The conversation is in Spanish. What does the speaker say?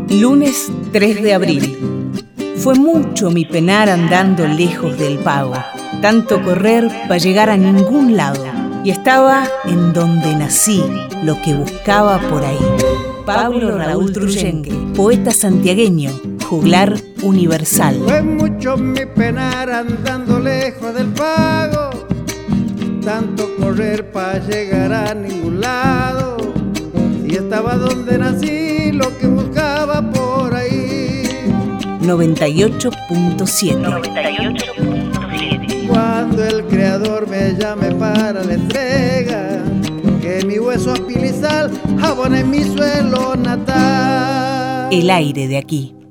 Lunes 3 de abril. Fue mucho mi penar andando lejos del pago, tanto correr para llegar a ningún lado. Y estaba en donde nací, lo que buscaba por ahí. Pablo Raúl Truyenque, poeta santiagueño, juglar universal. Fue mucho mi penar andando lejos del pago, tanto correr para llegar a ningún lado. Y estaba donde nací, lo que buscaba por ahí. 98.7. Cuando el creador me llame para la entrega, que mi hueso apilizal abone mi suelo natal. El aire de aquí.